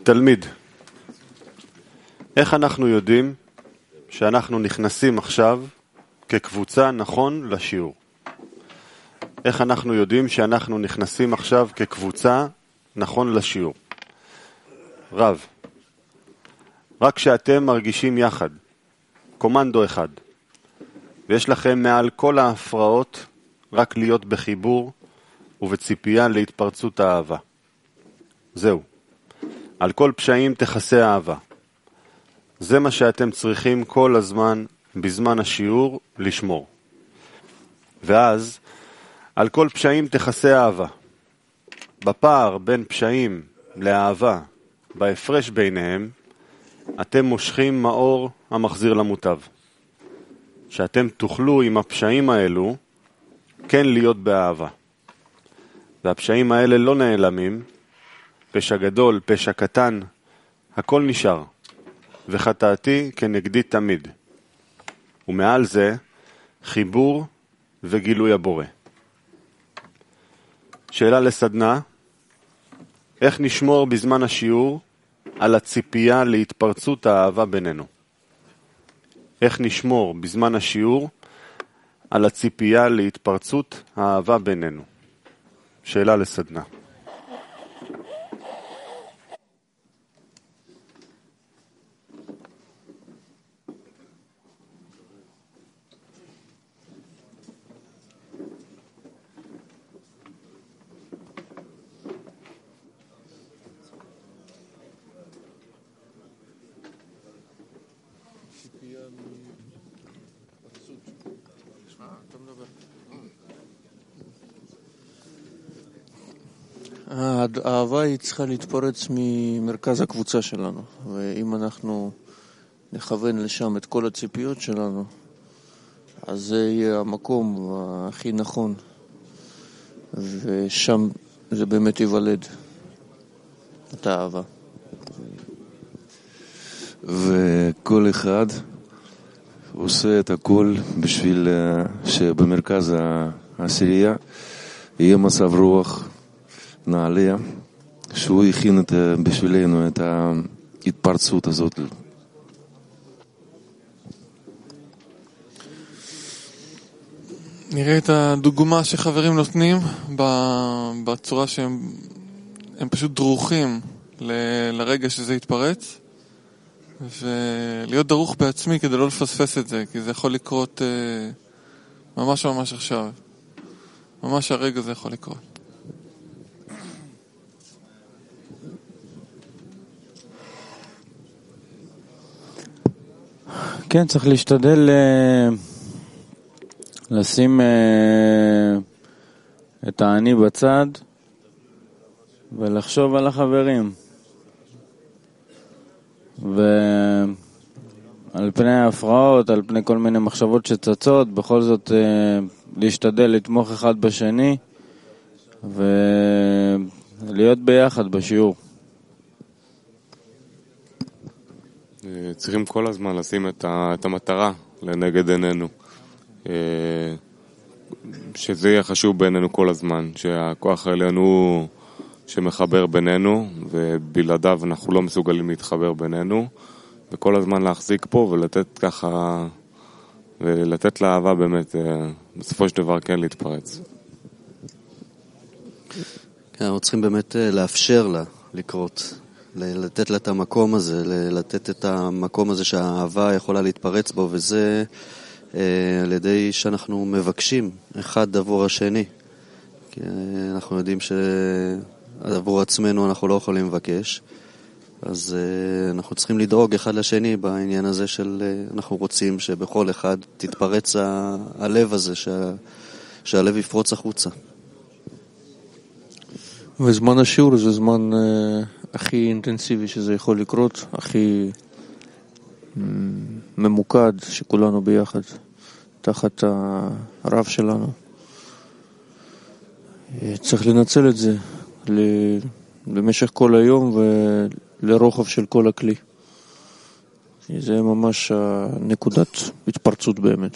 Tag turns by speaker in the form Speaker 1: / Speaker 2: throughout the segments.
Speaker 1: תלמיד, איך אנחנו יודעים שאנחנו נכנסים עכשיו כקבוצה נכון לשיעור? איך אנחנו יודעים שאנחנו נכנסים עכשיו כקבוצה נכון לשיעור? רב, רק שאתם מרגישים יחד, קומנדו אחד, ויש לכם מעל כל ההפרעות רק להיות בחיבור ובציפייה להתפרצות האהבה. זהו. על כל פשעים תכסה אהבה. זה מה שאתם צריכים כל הזמן בזמן השיעור לשמור. ואז על כל פשעים תכסה אהבה. בפער בין פשעים לאהבה, בהפרש ביניהם, אתם מושכים מאור המחזיר למוטב. שאתם תוכלו עם הפשעים האלו כן להיות באהבה. והפשעים האלה לא נעלמים, פשע גדול, פשע קטן, הכל נשאר, וחטאתי כנגדי תמיד. ומעל זה חיבור וגילוי הבורא. שאלה לסדנה, איך נשמור בזמן השיעור על הציפייה להתפרצות האהבה בינינו? איך נשמור בזמן השיעור על הציפייה להתפרצות האהבה בינינו? שאלה לסדנה.
Speaker 2: האהבה היא צריכה להתפרץ ממרכז הקבוצה שלנו, ואם אנחנו נכוון לשם את כל הציפיות שלנו, אז זה יהיה המקום הכי נכון, ושם זה באמת ייוולד את האהבה.
Speaker 3: וכל אחד עושה את הכל בשביל שבמרכז העשירייה יהיה מצב רוח נעליה, שהוא הכין בשבילנו את ההתפרצות הזאת.
Speaker 4: נראה את הדוגמה שחברים נותנים בצורה שהם פשוט דרוכים לרגע שזה יתפרץ, ולהיות דרוך בעצמי כדי לא לפספס את זה, כי זה יכול לקרות ממש ממש עכשיו. ממש הרגע זה יכול לקרות.
Speaker 5: כן, צריך להשתדל לשים את העני בצד ולחשוב על החברים. ועל פני ההפרעות, על פני כל מיני מחשבות שצצות, בכל זאת להשתדל לתמוך אחד בשני ולהיות ביחד בשיעור.
Speaker 6: צריכים כל הזמן לשים את המטרה לנגד עינינו, שזה יהיה חשוב בעינינו כל הזמן, שהכוח העליון הוא שמחבר בינינו, ובלעדיו אנחנו לא מסוגלים להתחבר בינינו, וכל הזמן להחזיק פה ולתת ככה, ולתת לאהבה באמת, בסופו של דבר כן להתפרץ.
Speaker 7: כן, אנחנו צריכים באמת לאפשר לה לקרות, לתת לה את המקום הזה, לתת את המקום הזה שהאהבה יכולה להתפרץ בו, וזה על ידי שאנחנו מבקשים אחד עבור השני. כי אנחנו יודעים שעבור עצמנו אנחנו לא יכולים לבקש, אז אנחנו צריכים לדאוג אחד לשני בעניין הזה של אנחנו רוצים שבכל אחד תתפרץ הלב הזה, שהלב יפרוץ החוצה.
Speaker 2: וזמן השיעור זה זמן הכי אינטנסיבי שזה יכול לקרות, הכי ממוקד, שכולנו ביחד תחת הרב שלנו. צריך לנצל את זה במשך כל היום ולרוחב של כל הכלי. זה ממש נקודת התפרצות באמת.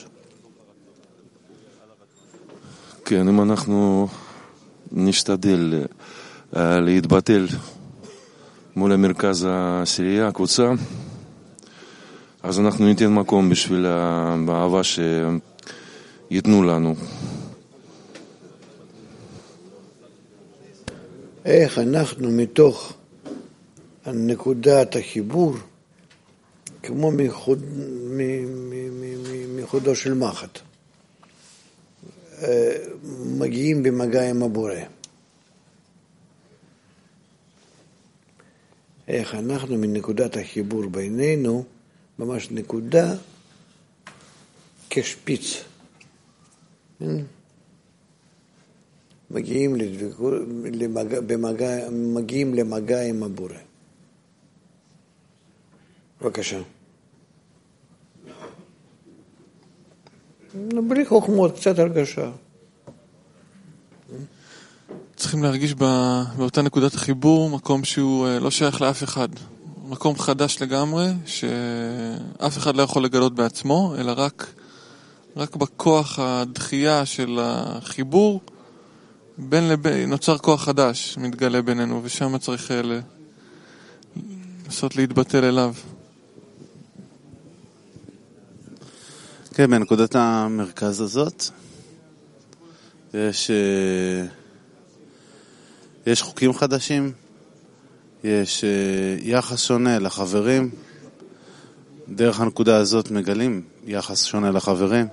Speaker 3: כן, אם אנחנו נשתדל להתבטל מול המרכז העשירייה, הקבוצה, אז אנחנו ניתן מקום בשביל האהבה שיתנו לנו.
Speaker 8: איך אנחנו מתוך נקודת החיבור, כמו מחודו של מחט, מגיעים במגע עם הבורא. איך אנחנו מנקודת החיבור בינינו, ממש נקודה כשפיץ. מגיעים למגע עם הבורא. בבקשה. בלי חוכמות, קצת הרגשה.
Speaker 4: צריכים להרגיש באותה נקודת החיבור, מקום שהוא לא שייך לאף אחד. מקום חדש לגמרי, שאף אחד לא יכול לגלות בעצמו, אלא רק בכוח הדחייה של החיבור, בין לבין נוצר כוח חדש, מתגלה בינינו, ושם צריך לנסות להתבטל אליו.
Speaker 1: כן, בנקודת המרכז הזאת יש חוקים חדשים, יש יחס שונה לחברים, דרך הנקודה הזאת מגלים יחס שונה לחברים,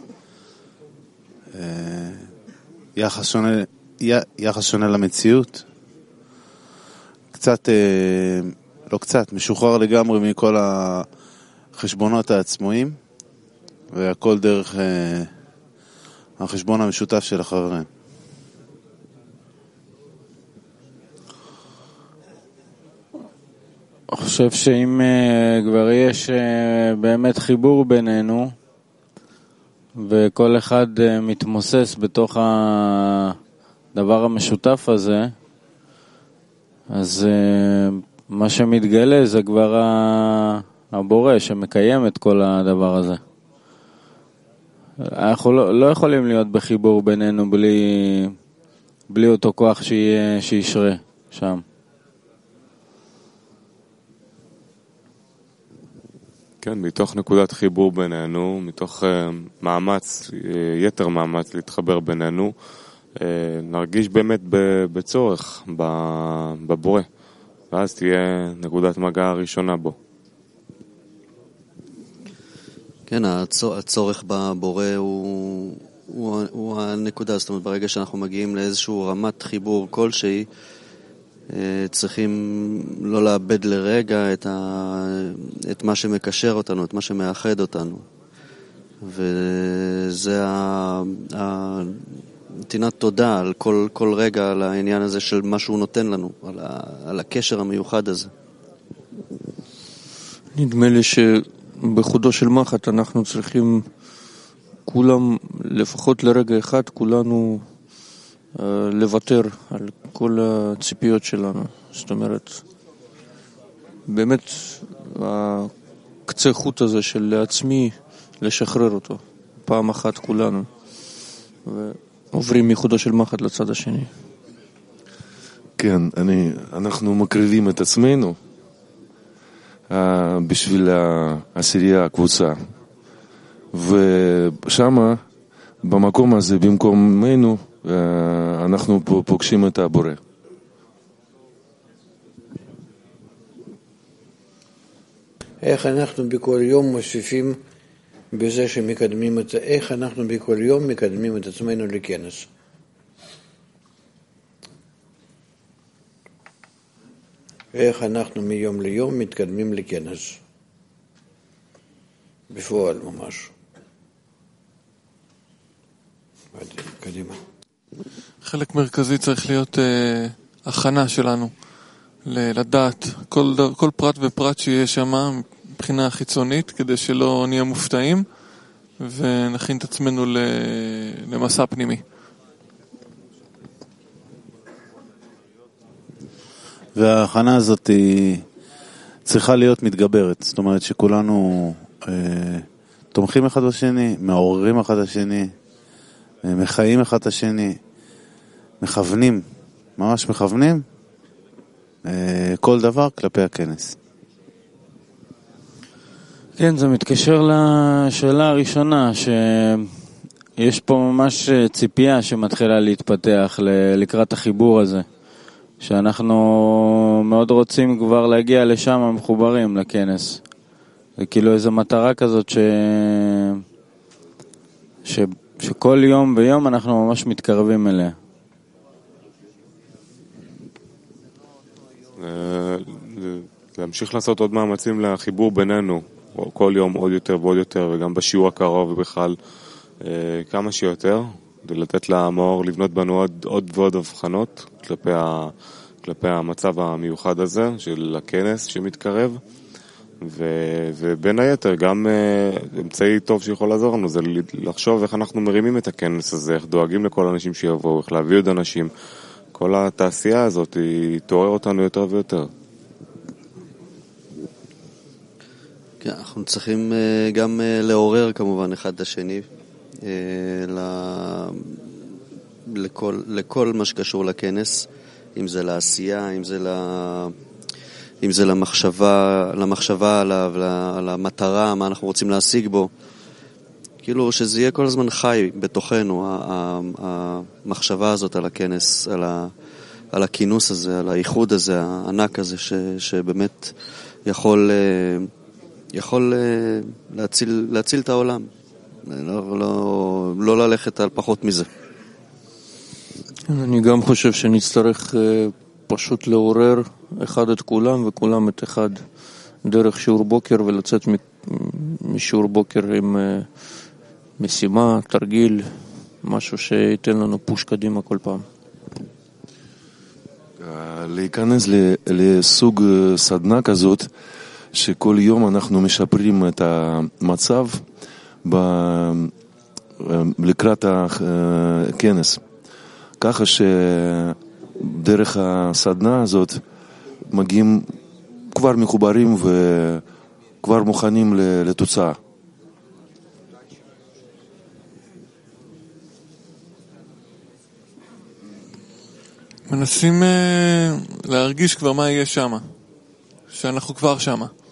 Speaker 1: יחס שונה למציאות, משוחרר לגמרי מכל החשבונות העצמאיים, והכל דרך החשבון המשותף של החברים.
Speaker 5: אני חושב שאם כבר יש באמת חיבור בינינו, וכל אחד מתמוסס בתוך הדבר המשותף הזה, אז מה שמתגלה זה כבר הבורא שמקיים את כל הדבר הזה. אנחנו לא יכולים להיות בחיבור בינינו בלי אותו כוח שישרה שם.
Speaker 6: כן, מתוך נקודת חיבור בינינו, מתוך יתר מאמץ להתחבר בינינו, נרגיש באמת בצורך בבורא, ואז תהיה נקודת מגע הראשונה בו.
Speaker 7: כן, הצורך בבורא הוא הנקודה, זאת אומרת, ברגע שאנחנו מגיעים לאיזשהו רמת חיבור כלשהי, צריכים לא לאבד לרגע את מה שמקשר אותנו, את מה שמאחד אותנו. וזה נתינת תודה על כל רגע, על העניין הזה של מה שהוא נותן לנו, על הקשר המיוחד הזה.
Speaker 2: נדמה לי שבחודו של מחט אנחנו צריכים כולם, לפחות לרגע אחד, כולנו לוותר על כל הציפיות שלנו. זאת אומרת, באמת הקצה חוט הזה של לעצמי לשחרר אותו פעם אחת כולנו, ועוברים מחודו של מחט לצד השני.
Speaker 3: כן, אנחנו מקריבים את עצמנו בשביל העשירייה, הקבוצה, ושמה במקום הזה במקומנו אנחנו פוגשים את הבורא.
Speaker 8: איך אנחנו בכל יום מוסיפים בזה שמקדמים איך אנחנו בכל יום מקדמים את עצמנו לכנס. איך אנחנו מיום ליום מתקדמים לכנס. בפועל ממש. קדימה.
Speaker 4: חלק מרכזי צריך להיות הכנה שלנו לדעת כל פרט ופרט שיהיה שם מבחינה חיצונית, כדי שלא נהיה מופתעים ונכין את עצמנו למסע פנימי.
Speaker 1: וההכנה הזאת היא צריכה להיות מתגברת, זאת אומרת שכולנו תומכים אחד בשני, מעוררים אחד השני, מחיים אחד השני, מכוונים, ממש מכוונים כל דבר כלפי הכנס.
Speaker 5: כן, זה מתקשר לשאלה הראשונה, שיש פה ממש ציפייה שמתחילה להתפתח לקראת החיבור הזה, שאנחנו מאוד רוצים כבר להגיע לשם המחוברים לכנס. זה כאילו איזו מטרה כזאת שכל יום ויום אנחנו ממש מתקרבים אליה.
Speaker 6: להמשיך לעשות עוד מאמצים לחיבור בינינו, כל יום עוד יותר ועוד יותר, וגם בשיעור הקרוב ובכלל כמה שיותר, ולתת למאור לבנות בנו עוד ועוד הבחנות כלפי המצב המיוחד הזה של הכנס שמתקרב, ובין היתר גם אמצעי טוב שיכול לעזור לנו זה לחשוב איך אנחנו מרימים את הכנס הזה, איך דואגים לכל האנשים שיבואו, איך להביא עוד אנשים. כל התעשייה הזאת היא תעורר אותנו יותר ויותר.
Speaker 7: כן, אנחנו צריכים גם לעורר כמובן אחד את השני לכל מה שקשור לכנס, אם זה לעשייה, אם זה למחשבה עליו, על המטרה, מה אנחנו רוצים להשיג בו. כאילו שזה יהיה כל הזמן חי בתוכנו, המחשבה הזאת על הכנס, על הכינוס הזה, על האיחוד הזה, הענק הזה, שבאמת יכול להציל את העולם. לא ללכת על פחות מזה.
Speaker 2: אני גם חושב שנצטרך פשוט לעורר אחד את כולם וכולם את אחד דרך שיעור בוקר, ולצאת משיעור בוקר עם משימה, תרגיל, משהו שייתן לנו פוש קדימה כל פעם.
Speaker 3: להיכנס לסוג סדנה כזאת, שכל יום אנחנו משפרים את המצב לקראת הכנס. ככה שדרך הסדנה הזאת מגיעים כבר מחוברים וכבר מוכנים לתוצאה.
Speaker 4: מנסים להרגיש כבר מה יהיה שמה, שאנחנו כבר שמה.